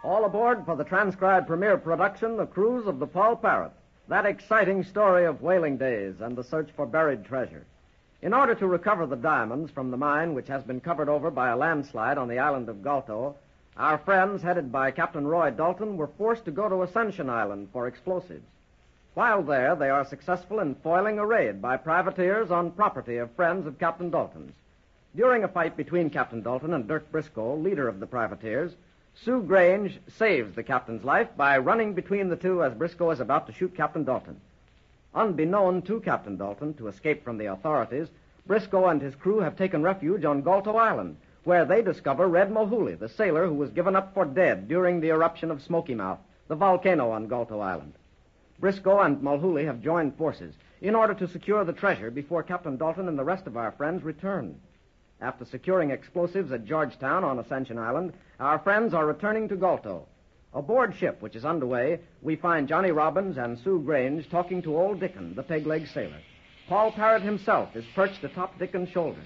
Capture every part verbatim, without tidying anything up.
All aboard for the transcribed premiere production, The Cruise of the Paul Parrot, that exciting story of whaling days and the search for buried treasure. In order to recover the diamonds from the mine which has been covered over by a landslide on the island of Galto, our friends, headed by Captain Roy Dalton, were forced to go to Ascension Island for explosives. While there, they are successful in foiling a raid by privateers on property of friends of Captain Dalton's. During a fight between Captain Dalton and Dirk Briscoe, leader of the privateers, Sue Grange saves the captain's life by running between the two as Briscoe is about to shoot Captain Dalton. Unbeknown to Captain Dalton, to escape from the authorities, Briscoe and his crew have taken refuge on Galto Island, where they discover Red Mohuli, the sailor who was given up for dead during the eruption of Smoky Mouth, the volcano on Galto Island. Briscoe and Mulhooley have joined forces in order to secure the treasure before Captain Dalton and the rest of our friends return. After securing explosives at Georgetown on Ascension Island, our friends are returning to Galto. Aboard ship, which is underway, we find Johnny Robbins and Sue Grange talking to old Dickon, the peg-leg sailor. Paul Parrott himself is perched atop Dickon's shoulder.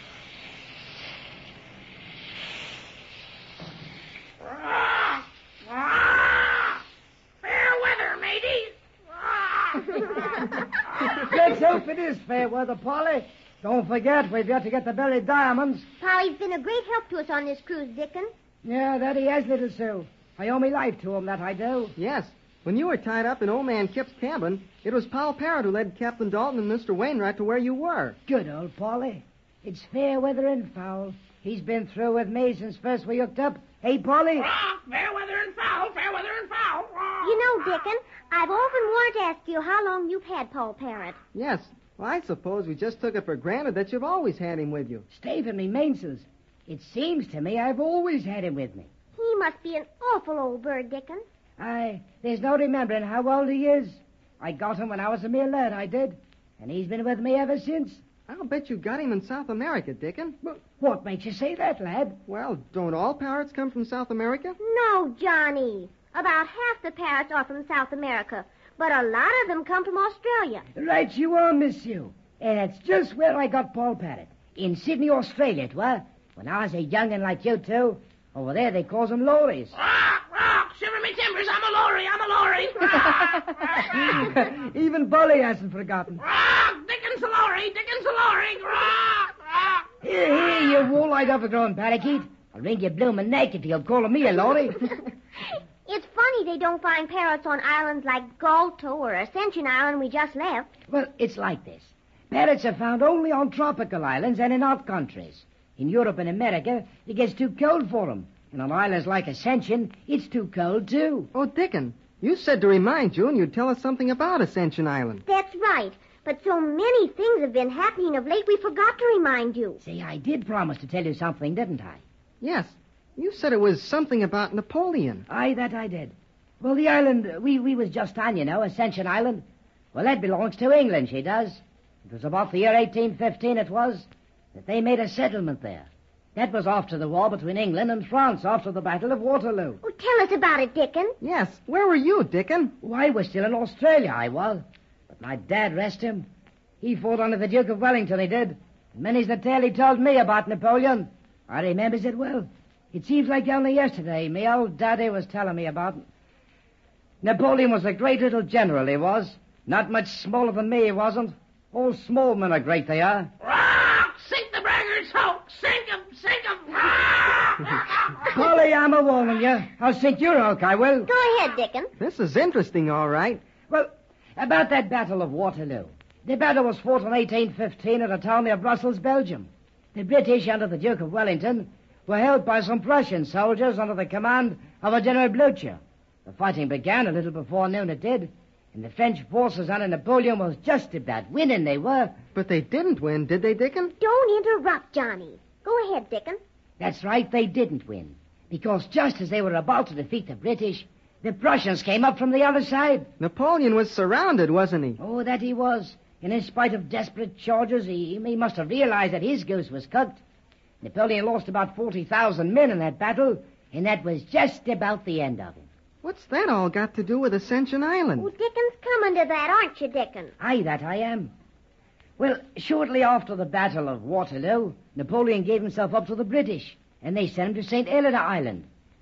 Fair weather, mateys. Let's hope it is fair weather, Polly. Don't forget, we've got to get the buried diamonds. Polly's been a great help to us on this cruise, Dickon. Yeah, that he has, little Sue. I owe me life to him, that I do. Yes. When you were tied up in old man Kip's cabin, it was Paul Parrott who led Captain Dalton and Mister Wainwright to where you were. Good old Polly. It's fair weather and foul. He's been through with me since first we hooked up. Hey, Polly? Ah, fair weather and foul, fair weather and foul. Ah. You know, Dickon, I've often wanted to ask you how long you've had Paul Parrott. Yes. Well, I suppose we just took it for granted that you've always had him with you. Stave in me mainsails. It seems to me I've always had him with me. He must be an awful old bird, Dickon. I, there's no remembering how old he is. I got him when I was a mere lad, I did. And he's been with me ever since. I'll bet you got him in South America, Dickon. Well, what makes you say that, lad? Well, don't all parrots come from South America? No, Johnny. About half the parrots are from South America, but a lot of them come from Australia. Right you are, Miss Sue. And that's just where I got Paul Parrott. In Sydney, Australia, it was. When I was a young'un like you two. Over there, they calls them lorries. Rock, rock, shiver me timbers, I'm a lorry, I'm a lorry. Rock, rock. Even Bully hasn't forgotten. Rock, Dickens a lorry, Dickens a lorry. Rock, rock. Here, here, you wall-eyed overgrown parakeet. I'll wring you bloomin' naked till you're calling me a lorry. It's funny they don't find parrots on islands like Galto or Ascension Island we just left. Well, it's like this. Parrots are found only on tropical islands and in hot countries. In Europe and America, it gets too cold for them. And on islands like Ascension, it's too cold, too. Oh, Dickon, you said to remind you and you'd tell us something about Ascension Island. That's right. But so many things have been happening of late, we forgot to remind you. See, I did promise to tell you something, didn't I? Yes. You said it was something about Napoleon. Aye, that I did. Well, the island we, we was just on, you know, Ascension Island. Well, that belongs to England, she does. It was about the year eighteen fifteen, it was, that they made a settlement there. That was after the war between England and France, after the Battle of Waterloo. Oh, tell us about it, Dickon. Yes. Where were you, Dickon? Oh, I was still in Australia, I was. But my dad, rest him, he fought under the Duke of Wellington, he did. And many's the tale he told me about Napoleon. I remembers it well. It seems like only yesterday me old daddy was telling me about it. Napoleon was a great little general, he was. Not much smaller than me, he wasn't. All small men are great, they are. Rock, sink the braggart's hulk, sink him, sink him. Rock. Polly, I'm a warning you. I'll sink your hulk, I will. Go ahead, Dickon. This is interesting, all right. Well, about that Battle of Waterloo. The battle was fought in eighteen fifteen at a town near Brussels, Belgium. The British, under the Duke of Wellington, were held by some Prussian soldiers under the command of a General Blucher. The fighting began a little before noon, it did, and the French forces under Napoleon was just about winning, they were. But they didn't win, did they, Dickon? Don't interrupt, Johnny. Go ahead, Dickon. That's right, they didn't win. Because just as they were about to defeat the British, the Prussians came up from the other side. Napoleon was surrounded, wasn't he? Oh, that he was. And in spite of desperate charges, he, he must have realized that his goose was cooked. Napoleon lost about forty thousand men in that battle, and that was just about the end of him. What's that all got to do with Ascension Island? Oh, Dickon's coming to that, aren't you, Dickon? Aye, that I am. Well, shortly after the Battle of Waterloo, Napoleon gave himself up to the British, and they sent him to Saint Helena Island.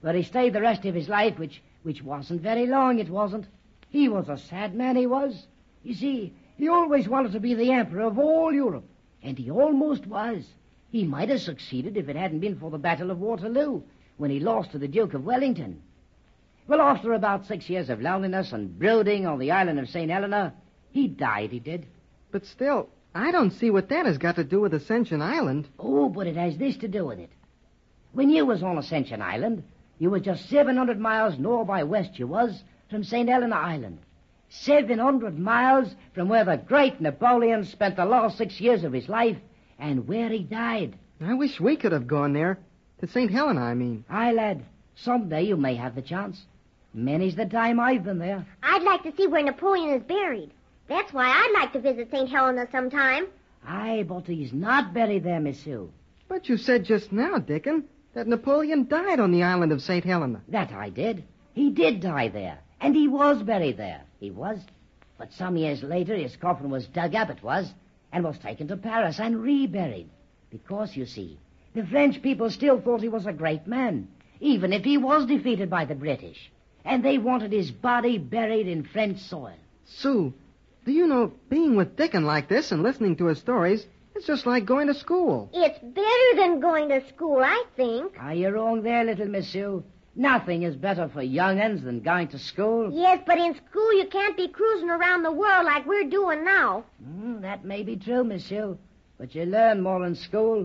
where he stayed the rest of his life, which, which wasn't very long, it wasn't. He was a sad man, he was. You see, he always wanted to be the emperor of all Europe, and he almost was. He might have succeeded if it hadn't been for the Battle of Waterloo, when he lost to the Duke of Wellington. Well, after about six years of loneliness and brooding on the island of Saint Helena, he died, he did. But still, I don't see what that has got to do with Ascension Island. Oh, but it has this to do with it. When you was on Ascension Island, you was just seven hundred miles north by west you was from Saint Helena Island. seven hundred miles from where the great Napoleon spent the last six years of his life and where he died. I wish we could have gone there. To Saint Helena, I mean. Aye, lad. Someday you may have the chance. Many's the time I've been there. I'd like to see where Napoleon is buried. That's why I'd like to visit Saint Helena sometime. Aye, but he's not buried there, Miss Sue. But you said just now, Dickon, that Napoleon died on the island of Saint Helena. That I did. He did die there, and he was buried there. He was. But some years later, his coffin was dug up, it was, and was taken to Paris and reburied. Because, you see, the French people still thought he was a great man, even if he was defeated by the British. And they wanted his body buried in French soil. Sue, do you know, being with Dickon like this and listening to his stories, it's just like going to school. It's better than going to school, I think. Are you wrong there, little Miss Sue? Nothing is better for young'uns than going to school. Yes, but in school you can't be cruising around the world like we're doing now. Mm, that may be true, Miss Sue, but you learn more in school.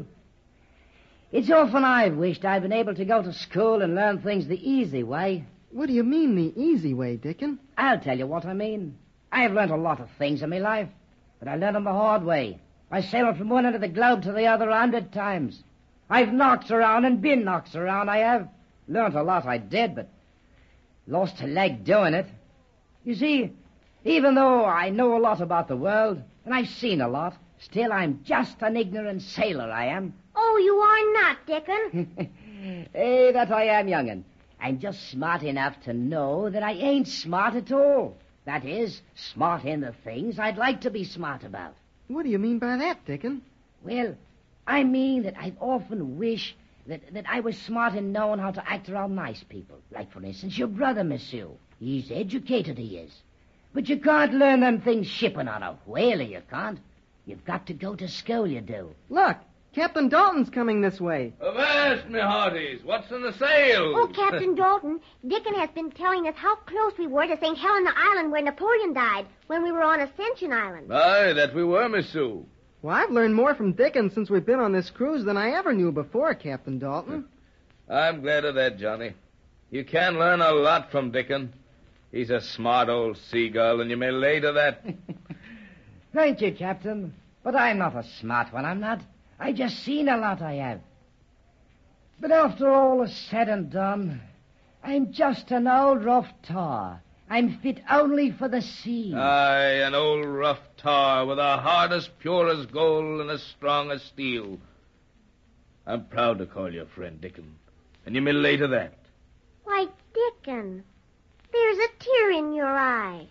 It's often I've wished I'd been able to go to school and learn things the easy way. What do you mean the easy way, Dickon? I'll tell you what I mean. I've learned a lot of things in my life, but I learned them the hard way. I sailed from one end of the globe to the other a hundred times. I've knocked around and been knocked around, I have. Learned a lot, I did, but lost a leg doing it. You see, even though I know a lot about the world, and I've seen a lot, still I'm just an ignorant sailor, I am. Oh, you are not, Dickon. Hey, that I am, young'un. I'm just smart enough to know that I ain't smart at all. That is, smart in the things I'd like to be smart about. What do you mean by that, Dickon? Well, I mean that I often wish that, that I was smart in knowing how to act around nice people. Like, for instance, your brother, Miss Sue. He's educated, he is. But you can't learn them things shipping on a whaler, you can't. You've got to go to school, you do. Look, Captain Dalton's coming this way. Avast, me hearties. What's in the sail? Oh, Captain Dalton, Dickon has been telling us how close we were to Saint Helena Island where Napoleon died, when we were on Ascension Island. Aye, that we were, Miss Sue. Well, I've learned more from Dickon since we've been on this cruise than I ever knew before, Captain Dalton. I'm glad of that, Johnny. You can learn a lot from Dickon. He's a smart old seagull, and you may lay to that. Thank you, Captain. But I'm not a smart one, I'm not. I just seen a lot, I have. But after all is said and done, I'm just an old rough tar. I'm fit only for the sea. Aye, an old rough tar with a heart as pure as gold and as strong as steel. I'm proud to call you a friend, Dickon, and you may lay to that. Why, Dickon, there's a tear in your eye.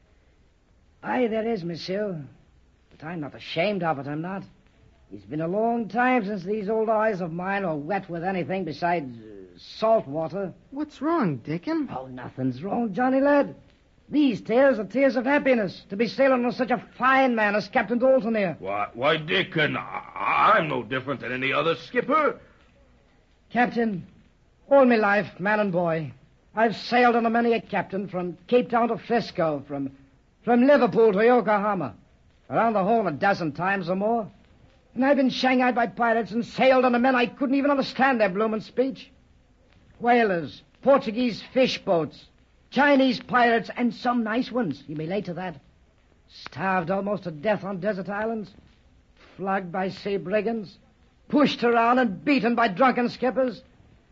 Aye, there is, monsieur. But I'm not ashamed of it, I'm not. It's been a long time since these old eyes of mine are wet with anything besides uh, salt water. What's wrong, Dickon? Oh, nothing's wrong, Johnny lad. These tears are tears of happiness to be sailing with such a fine man as Captain Dalton here. Why, why Dickon, I- I'm no different than any other skipper. Captain, all my life, man and boy, I've sailed under many a captain from Cape Town to Frisco, from, from Liverpool to Yokohama, around the Horn a dozen times or more. And I've been shanghaied by pirates and sailed under men I couldn't even understand their bloomin' speech. Whalers, Portuguese fish boats, Chinese pirates, and some nice ones, you may lay to that. Starved almost to death on desert islands, flogged by sea brigands, pushed around and beaten by drunken skippers.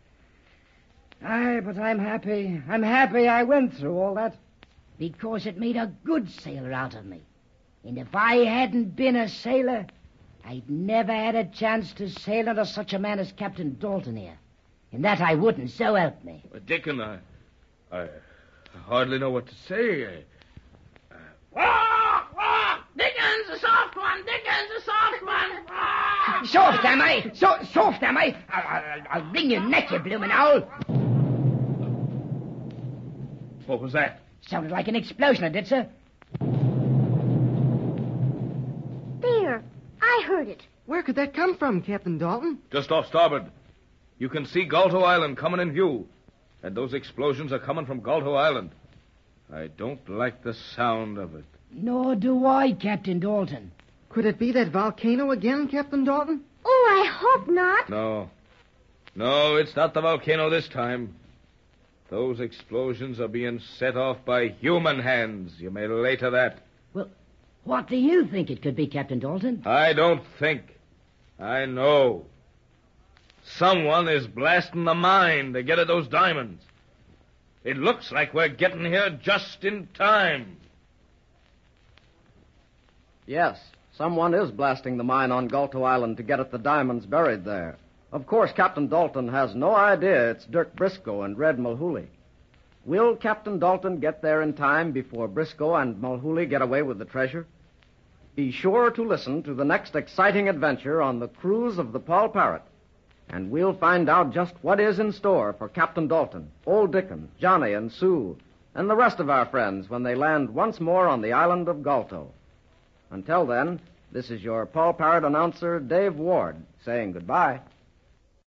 Aye, but I'm happy. I'm happy I went through all that, because it made a good sailor out of me. And if I hadn't been a sailor, I'd never had a chance to sail under such a man as Captain Dalton here. And that I wouldn't, so help me. Uh, Dickon, I, I hardly know what to say. I, uh... Walk, walk! Dickon's a soft one! Dickon's a soft one! Walk! Soft, am I? So, soft, am I? I'll, I'll, I'll bring your neck, you bloomin' owl. What was that? Sounded like an explosion, it did, sir. There. I heard it. Where could that come from, Captain Dalton? Just off starboard. You can see Galto Island coming in view. And those explosions are coming from Galto Island. I don't like the sound of it. Nor do I, Captain Dalton. Could it be that volcano again, Captain Dalton? Oh, I hope not. No. No, it's not the volcano this time. Those explosions are being set off by human hands. You may lay to that. Well, what do you think it could be, Captain Dalton? I don't think. I know. Someone is blasting the mine to get at those diamonds. It looks like we're getting here just in time. Yes, someone is blasting the mine on Galto Island to get at the diamonds buried there. Of course, Captain Dalton has no idea it's Dirk Briscoe and Red Mulhooley. Will Captain Dalton get there in time before Briscoe and Mulhooley get away with the treasure? Be sure to listen to the next exciting adventure on the cruise of the Paul Parrot, and we'll find out just what is in store for Captain Dalton, Old Dickon, Johnny, and Sue, and the rest of our friends when they land once more on the island of Galto. Until then, this is your Paul Parrot announcer, Dave Ward, saying goodbye.